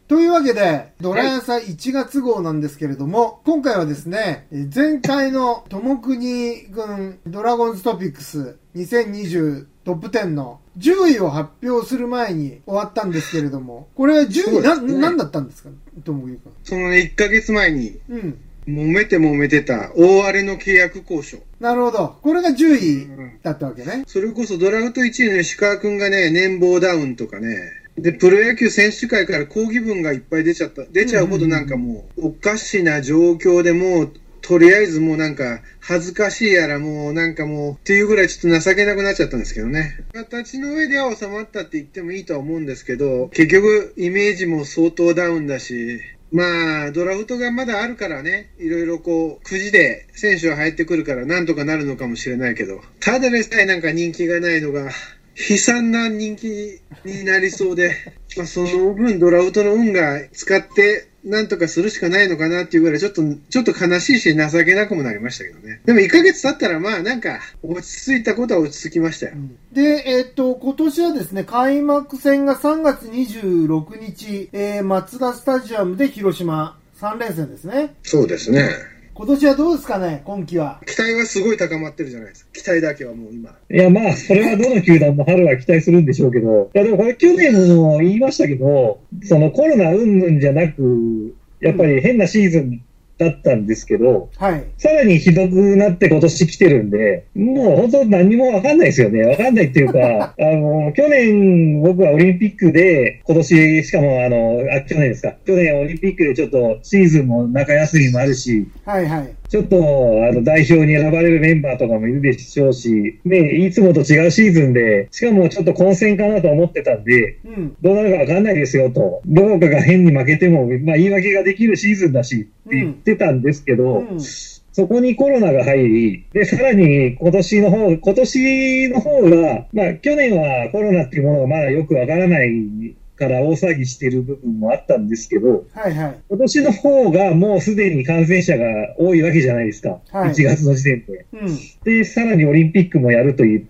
というわけで、ドラヤサ1月号なんですけれども、今回はですね、前回の友国軍ドラゴンズトピックス2020トップ10の10位を発表する前に終わったんですけれども、これ10位何だったんですか、友国君。 そのね、1ヶ月前に、揉めてた大荒れの契約交渉。 なるほど。これが10位だったわけね。 それこそドラフト1位の石川くんがね、年俸ダウンとかね、で、プロ野球選手会から抗議文がいっぱい出ちゃうほどなんかもう、おかしな状況でもう、とりあえずもうなんか、恥ずかしいやらもうなんかもう、っていうぐらいちょっと情けなくなっちゃったんですけどね。形の上では収まったって言ってもいいとは思うんですけど、結局、イメージも相当ダウンだし、まあ、ドラフトがまだあるからね、いろいろこう、くじで選手が入ってくるからなんとかなるのかもしれないけど、ただでさえなんか人気がないのが、悲惨な人気になりそうで、まあ、その分ドラフトの運が使ってなんとかするしかないのかなっていうぐらいちょっと悲しいし情けなくもなりましたけどね。でも1ヶ月経ったらまあなんか落ち着いたことは落ち着きましたよ。 で、今年はですね、開幕戦が3月26日、マツダスタジアムで広島3連戦ですね。 そうですね。 今年はどうですかね、今季は。 期待はすごい高まってるじゃないですか。期待だけはもう今。 いや、まあ、それはどの球団も春は期待するんでしょうけど、いや、でもこれ去年も言いましたけど、そのコロナ云々じゃなく、やっぱり変なシーズンだったんですけど、 はい。 さらにひどくなって今年来てるんで、もう本当何にもわかんないですよね。わかんないっていうか、去年僕はオリンピックで、今年しかも去年ですか。去年オリンピックでちょっとシーズンも中休みもあるし、 はいはい。 ちょっと代表に選ばれるメンバーとかもいるでしょうし、ね、いつもと違うシーズンで、しかもちょっと混戦かなと思ってたんで、どうなるかわかんないですよと、どこかが変に負けても、まあ言い訳ができるシーズンだしって言ってたんですけど、そこにコロナが入り、で、さらに今年の方が、まあ去年はコロナっていうものがまだよくわからないから大騒ぎしている部分もあったんですけど、 はいはい、 今年の方がもうすでに感染者が多いわけじゃないですか。はい、1月の時点で。で、さらにオリンピックもやると言って、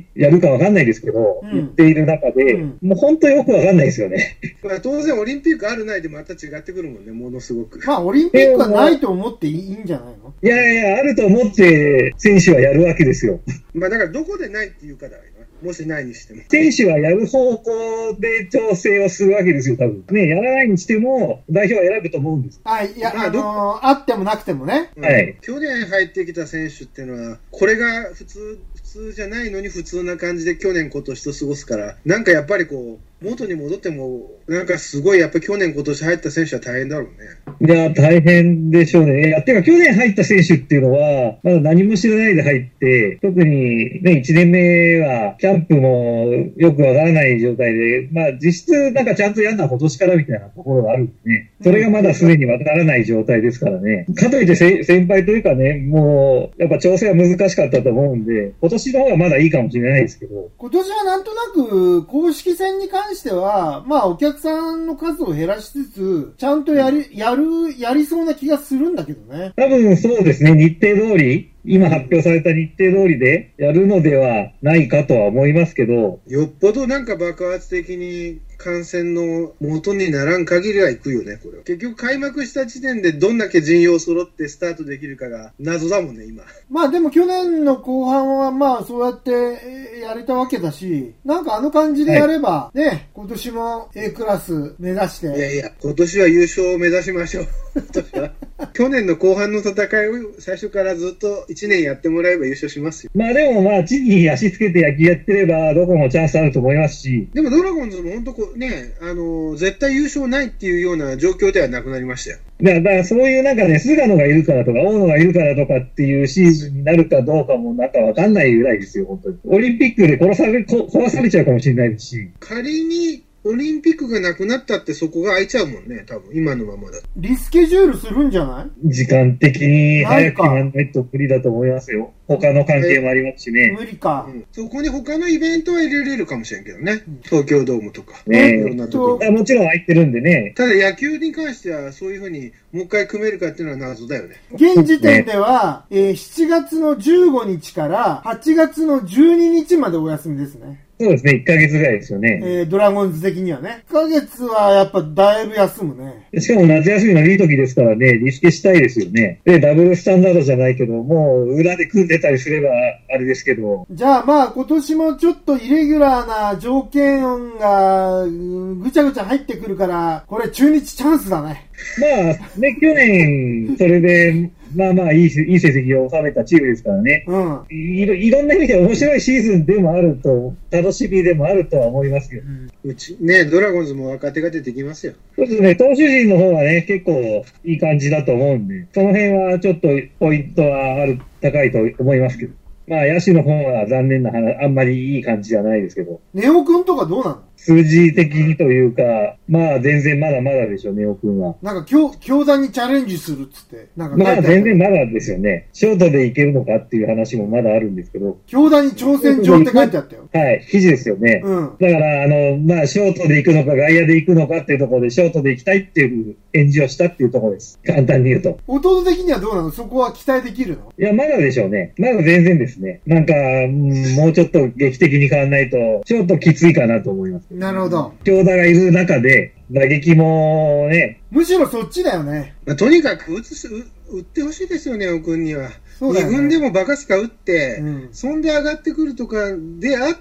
やるかわかんないですけど、言っている中で、もう本当よくわかんないですよね。 まあ当然オリンピックあるないでまた違ってくるもんね、ものすごく。 まあオリンピックはないと思っていいんじゃないの？ いやいや、あると思って選手はやるわけですよ。 まあだからどこでないっていうかだよ。もしないにしても。 選手はやる方向で調整をするわけですよ、多分。ね、やらないにしても、代表は選ぶと思うんです。 はい、いや、あってもなくてもね。 はい。 去年入ってきた選手っていうのは、これが普通じゃないのに普通な感じで去年今年と過ごすから、なんかやっぱりこう、元に戻っても、なんかすごいやっぱり去年今年入った選手は大変だろうね。 いや、大変でしょうね。いや、てか去年入った選手っていうのは、まだ何も知らないで入って、特にね、1年目は、キャンプもよくわからない状態で、まあ実質なんかちゃんとやるのは今年からみたいなところがあるんでね。それがまだすでにわからない状態ですからね。かといって先輩というかね、もう、やっぱ調整は難しかったと思うんで、今年の方がまだいいかもしれないですけど。 今年はなんとなく、公式戦に関しては、まあお客さんの数を減らしつつ、ちゃんとやりそうな気がするんだけどね。 多分そうですね、日程通り、今発表された日程通りでやるのではないかとは思いますけど。 よっぽどなんか爆発的に感染の元にならん限りは行くよね、これは。結局開幕した時点でどんだけ陣容揃ってスタートできるかが謎だもんね、今。 まあでも去年の後半はまあそうやってやれたわけだし、なんかあの感じでやれば、ね、はい、今年も A クラス目指して。 いやいや、今年は優勝を目指しましょう。去年の後半の戦いを最初からずっと1年やってもらえば優勝しますよ。 まあでもまあ地に足つけて野球やってればどこもチャンスあると思いますし。 でもドラゴンズも本当ね、絶対優勝ないっていうような状況ではなくなりましたよ。 だからそういうなんかね、菅野がいるからとか大野がいるからとかっていうシーズンになるかどうかもなんかわかんないぐらいですよ、本当に。オリンピックで壊されちゃうかもしれないですし。 仮にオリンピックがなくなったってそこが空いちゃうもんね、多分今のままだ。 リスケジュールするんじゃない？ 時間的に早く決まんないと無理だと思いますよ。他の関係もありますしね。 無理か、 そこに他のイベントは入れれるかもしれんけどね。東京ドームとか。 いろんなところ。もちろん空いてるんでね。 ただ野球に関してはそういうふうにもう一回組めるかっていうのは謎だよね。 現時点では、7月の15日から8月の12日までお休みですね。 そうですね、1ヶ月ぐらいですよね。 ドラゴンズ的にはね。1ヶ月はやっぱだいぶ休むね。 しかも夏休みのいい時ですからね、リスケしたいですよね。で、ダブルスタンダードじゃないけど、もう裏で組んでたりすればあれですけど。 じゃあまあ今年もちょっとイレギュラーな条件がぐちゃぐちゃ入ってくるから、これ中日チャンスだね。 まあ、ね、去年、それで、まあまあいい成績を収めたチームですからね。 うん。 いろんな意味で面白いシーズンでもあると、楽しみでもあるとは思いますけど。 うち、ね、ドラゴンズも若手が出てきますよ。 そうですね、投手陣の方はね、結構いい感じだと思うんで、その辺はちょっとポイントは高いと思いますけど。まあ、野手の方は残念な話、あんまりいい感じじゃないですけど。 ネオくんとかどうなの？ 数字的にというか、まあ全然まだまだでしょう、ネオくんは。 なんか教団にチャレンジするっつって。なんかまあ全然まだですよね。ショートでいけるのかっていう話もまだあるんですけど。 教団に挑戦状って書いてあったよ。 はい、記事ですよね。 うん。 だから、まあショートで行くのか外野で行くのかっていうところでショートで行きたいっていう演じをしたっていうところです。簡単に言うと。 弟的にはどうなの？そこは期待できるの？ いや、まだでしょうね。まだ全然ですね。なんか、もうちょっと劇的に変わらないと、ちょっときついかなと思います。 なるほど。 強打がいる中で、打撃もね。 むしろそっちだよね。 まあ、とにかく打ってほしいですよね、おくんには。 そうだよね。 2軍でもバカスカ打って、そんで上がってくるとかであって、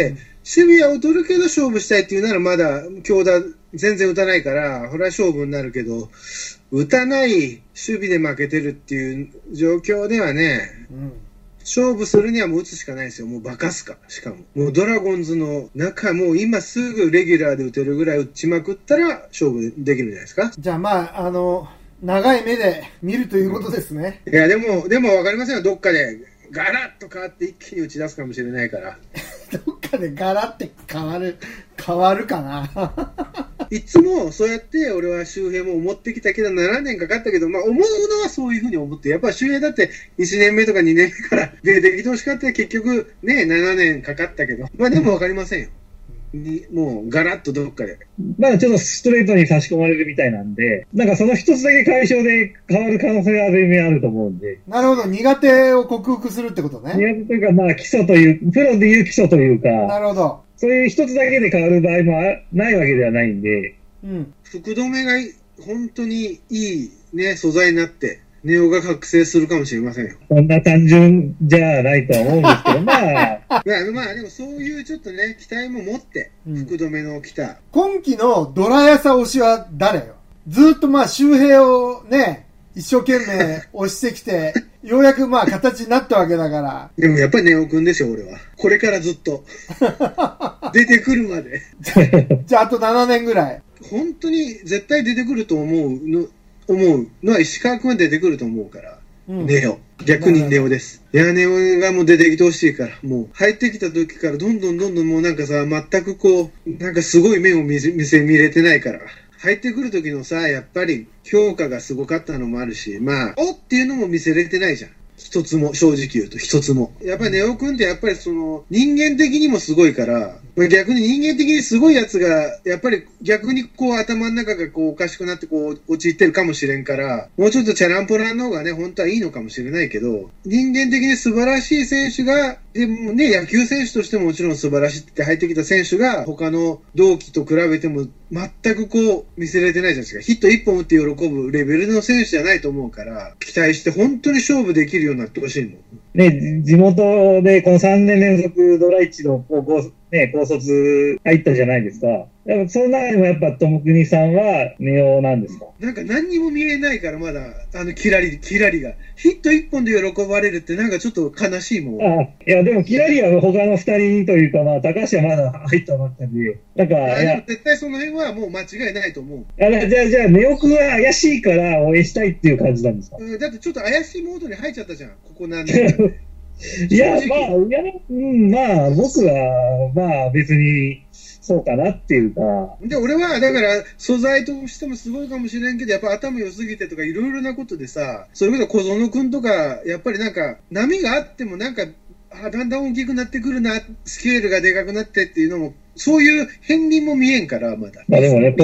守備は劣るけど勝負したいっていうならまだ強打全然打たないから、これは勝負になるけど、打たない守備で負けてるっていう状況ではね、勝負するにはもう打つしかないですよ。もうバカすか。しかも。もうドラゴンズの中、もう今すぐレギュラーで打てるぐらい打ちまくったら勝負できるんじゃないですか。 じゃあまあ、長い目で見るということですね。 いや、でもわかりませんよ。どっかでガラッと変わって一気に打ち出すかもしれないから。 どっかでガラッて変わるかな。 いつもそうやって俺は周平も思ってきたけど7年かかったけど、まあ思うのはそういうふうに思って、やっぱり周平だって1年目とか2年目から出てきてほしかったら結局ね7年かかったけど、まあでもわかりませんよ。もうガラッとどっかで。 まだちょっとストレートに差し込まれるみたいなんで、なんかその一つだけ解消で変わる可能性は全然あると思うんで。 なるほど、苦手を克服するってことね。 苦手というか、まあ基礎という、プロでいう基礎というか。 なるほど。 そういう一つだけで変わる場合もないわけではないんで。 福留が本当にいいね、素材になって、ネオが覚醒するかもしれませんよ。 そんな単純じゃないとは思うんですけど、まあ。 まあでもそういうちょっとね、期待も持って、福留の来た。 今季のドラヤサ推しは誰よ？ずっとまあ周平をね、一生懸命押してきて、ようやくまあ形になったわけだから。 でもやっぱりネオくんでしょ、俺は。これからずっと。出てくるまで。 じゃああと7年ぐらい。 本当に絶対出てくると思うのは石川くんは出てくると思うから。ネオ。逆にネオです。いや、ネオがもう出てきてほしいから。もう入ってきた時からどんどんもうなんかさ、全くこう、なんかすごい面を見れてないから。入ってくる時のさ、やっぱり評価がすごかったのもあるし、まあ、おっていうのも見せれてないじゃん。一つも、正直言うと一つも。やっぱりネオくんってやっぱりその、人間的にもすごいから、逆に人間的にすごいやつが、やっぱり逆にこう頭の中がこうおかしくなってこう陥ってるかもしれんから、もうちょっとチャランポランの方がね、本当はいいのかもしれないけど、人間的に素晴らしい選手が、でもね、野球選手としてももちろん素晴らしいって入ってきた選手が、他の同期と比べても全くこう見せられてないじゃないですか。ヒット1本打って喜ぶレベルの選手じゃないと思うから、期待して本当に勝負できるようになってほしいの。 ね、地元でこの3年連続ドラ1の高卒入ったじゃないですか。でもその中でもやっぱ友国さんはネオなんですか？ なんか何にも見えないからまだ、キラリが。ヒット1本で喜ばれるってなんかちょっと悲しいもん。 いやでもキラリは他の2人というか、まあ高橋はまだ入ったばっかりで。なんか、 でも絶対その辺はもう間違いないと思う。 じゃあネオ君は怪しいから応援したいっていう感じなんですか？ だってちょっと怪しいモードに入っちゃったじゃん、ここ何年かで。 いや、まあ、僕は、まあ別に、そうかなっていうか。 で、俺は、だから、素材としてもすごいかもしれんけど、やっぱ頭良すぎてとか、いろいろなことでさ、それこそ小園くんとか、やっぱりなんか、波があってもなんか、だんだん大きくなってくるな、スケールがでかくなってっていうのも、そういう片鱗も見えんから、まだ。 まあでもね、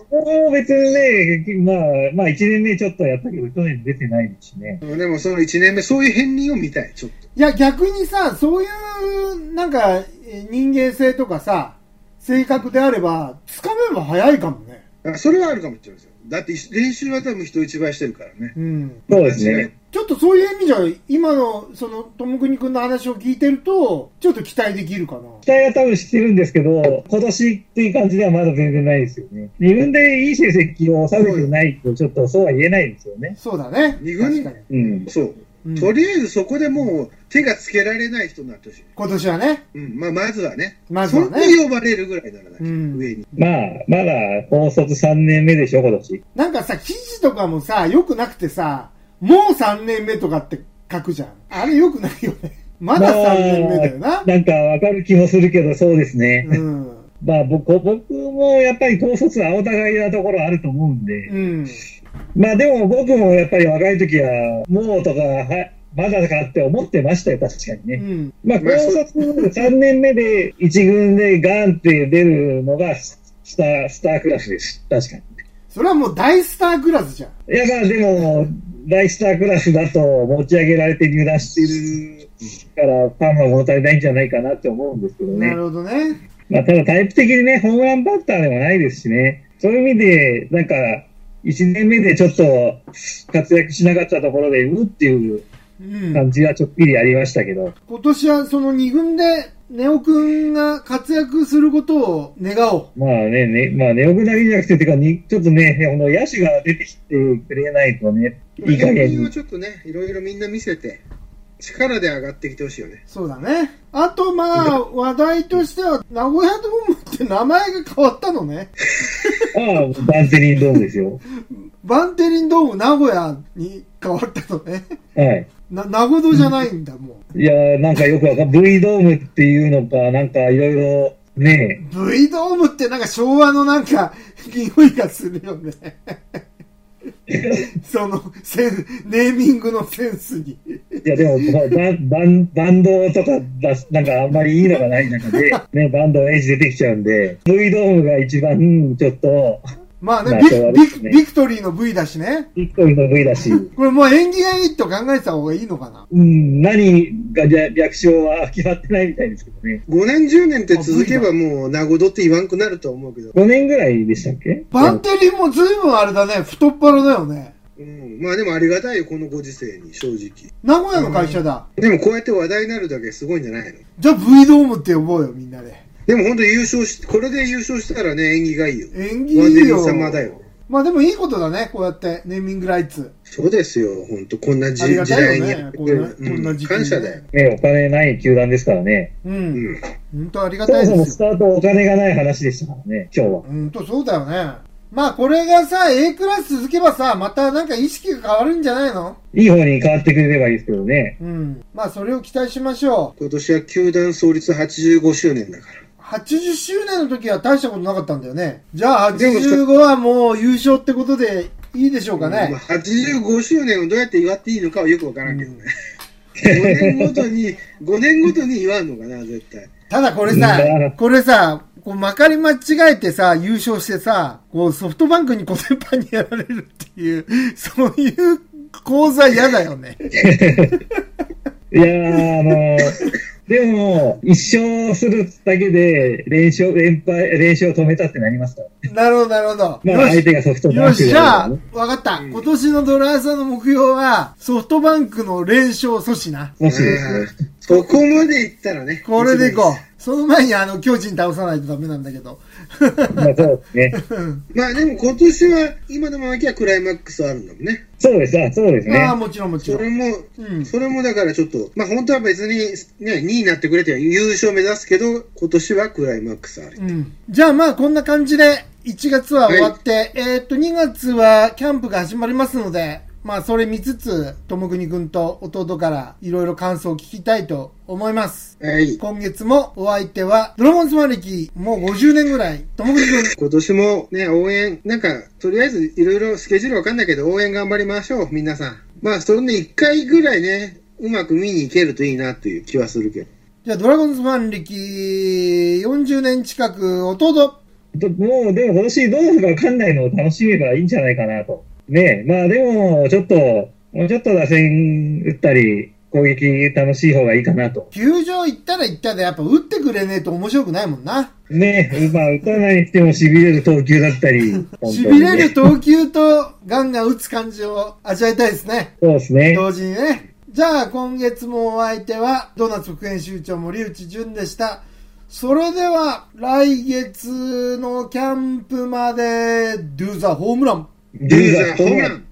もう別にね、まあ1年目ちょっとやったけど、去年出てないですしね。 でもその1年目、そういう片鱗を見たい、ちょっと。 いや、逆にさ、そういう、なんか、人間性とかさ、性格であれば、つかめば早いかもね。 それはあるかもしれないですよ。だって練習は多分人一倍してるからね。 うん。 そうですね。 ちょっとそういう意味じゃ、今の、友国くんの話を聞いてると、ちょっと期待できるかな。 期待は多分してるんですけど、今年っていう感じではまだ全然ないですよね。2軍でいい成績を収めてないと、ちょっとそうは言えないですよね。 そうだね。 2軍確かに。 うん。 そう。とりあえずそこでもう手がつけられない人になってほしい。 今年はね。 うん。まずはね。 まずはね。 そんな呼ばれるぐらいならない。上に。 まだ高卒3年目でしょ、今年。 なんかさ、記事とかもさ、良くなくてさ、もう3年目とかって書くじゃん。あれ良くないよね。まだ3年目だよな。 なんかわかる気もするけど、そうですね。 うん。 まあ僕もやっぱり高卒はお互いなところあると思うんで。 うん。 まあでも僕もやっぱり若い時は、もうとか、まだかって思ってましたよ、確かにね。 うん。 まあ高卒3年目で1軍でガンって出るのがスタークラスです。確かに。 それはもう大スタークラスじゃん。 いやまあでも、大スタークラスだと持ち上げられて入団してるから、ファンは物足りないんじゃないかなって思うんですけどね。 なるほどね。 まあただタイプ的にね、ホームランバッターでもないですしね。そういう意味で、なんか、1年目でちょっと活躍しなかったところで、っていう感じはちょっぴりありましたけど。 今年はその2軍で、ネオくんが活躍することを願おう。 まあね、まあネオくんだけじゃなくて、ちょっとね、野手が出てきてくれないとね、いい加減に。 をちょっとね、いろいろみんな見せて、力で上がってきてほしいよね。 そうだね。あとまあ、話題としては、名古屋ドームって名前が変わったのね。 ああ、バンテリンドームですよ。 バンテリンドーム名古屋に変わったのね。 はい。 名古屋じゃないんだ、もう。いやなんかよくV ドームっていうのか、なんかいろいろね。 V ドームってなんか昭和のなんか、匂いがするよね。そのネーミングのセンスに。いやでもバンドとかなんかあんまりいいのがない中で、ね、バンドのエイジ出てきちゃうんで、V ドームが一番ちょっと。 まあね、ビクトリーの V だしね。 ビクトリーの V だし。 これもう縁起がいいと考えてた方がいいのかな。 何が略称は決まってないみたいですけどね。 5年10年って続けばもう名古屋って言わんくなると思うけど。 5年ぐらいでしたっけ？ バンテリンも随分あれだね、太っ腹だよね。 まあでもありがたいよ、このご時世に、正直。 名古屋の会社だ。 でもこうやって話題になるだけすごいんじゃないの？ じゃあ V ドームって呼ぼうよ、みんなで。 でも本当優勝これで優勝したらね、縁起がいいよ。 縁起いいよ。 ワンデリー様だよ。 まあでもいいことだね、こうやってネーミングライツ。 そうですよ、本当こんな時代にやってくれる。 こんな時期感謝だよ。 ね、お金ない球団ですからね。 本当ありがたいですよ。 そもそもスタートお金がない話でしたからね、今日は。 本当そうだよね。まあこれがさ、A クラス続けばさ、またなんか意識が変わるんじゃないの？ いい方に変わってくれればいいですけどね。 まあそれを期待しましょう。今年は球団創立85周年だから。 80周年の時は大したことなかったんだよね。じゃあ85はもう優勝ってことでいいでしょうかね。 85周年をどうやって祝っていいのかはよくわからんけどね。5年ごとに祝うのかな、絶対。 ただこれさ、こうまかり間違えてさ、優勝してさ、こうソフトバンクに5連覇にやられるっていう、そういう講座嫌だよね。 いやでも、一勝するだけで連勝を止めたってなりますから。 なるほど、なるほど。 まあ、相手がソフトバンク、 よし、じゃあ、わかった。今年のドライさんの目標は、ソフトバンクの連勝阻止な。 阻止ですね。 そこまでいったらね。 これでいこう。その前に巨人倒さないとダメなんだけど。 まあそうですね。 まあでも今年は今のままいけばクライマックスあるんだもんね。 そうですね。 ああ、もちろんもちろん。 それもだからちょっと、まあ本当は別にね、2位になってくれて優勝目指すけど、今年はクライマックスある。 じゃあまあこんな感じで1月は終わって、2月はキャンプが始まりますので、まあそれ見つつ、ともくにくんと弟からいろいろ感想を聞きたいと思います。 はい。 今月もお相手は、ドラゴンズファン歴もう50年ぐらい、ともくにくん。 今年もね、応援、なんか、とりあえずいろいろスケジュールわかんないけど、応援頑張りましょう、皆さん。まあそれね、1回ぐらいね、うまく見に行けるといいなっていう気はするけど。 じゃあドラゴンズファン歴40年近く、弟。 もう、でも今年どうなるかわかんないのを楽しめばいいんじゃないかなと。ねまあでも、もうちょっと打線打ったり、攻撃楽しい方がいいかなと。 球場行ったら行ったで、やっぱ打ってくれねえと面白くないもんな。 まあ打たないにしても痺れる投球だったり。 痺れる投球とガンガン打つ感じを味わいたいですね。 そうですね。 同時にね。じゃあ今月もお相手はドーナツ副編集長森内淳でした。それでは来月のキャンプまで Do the ホームラン。 Do the ホームラン。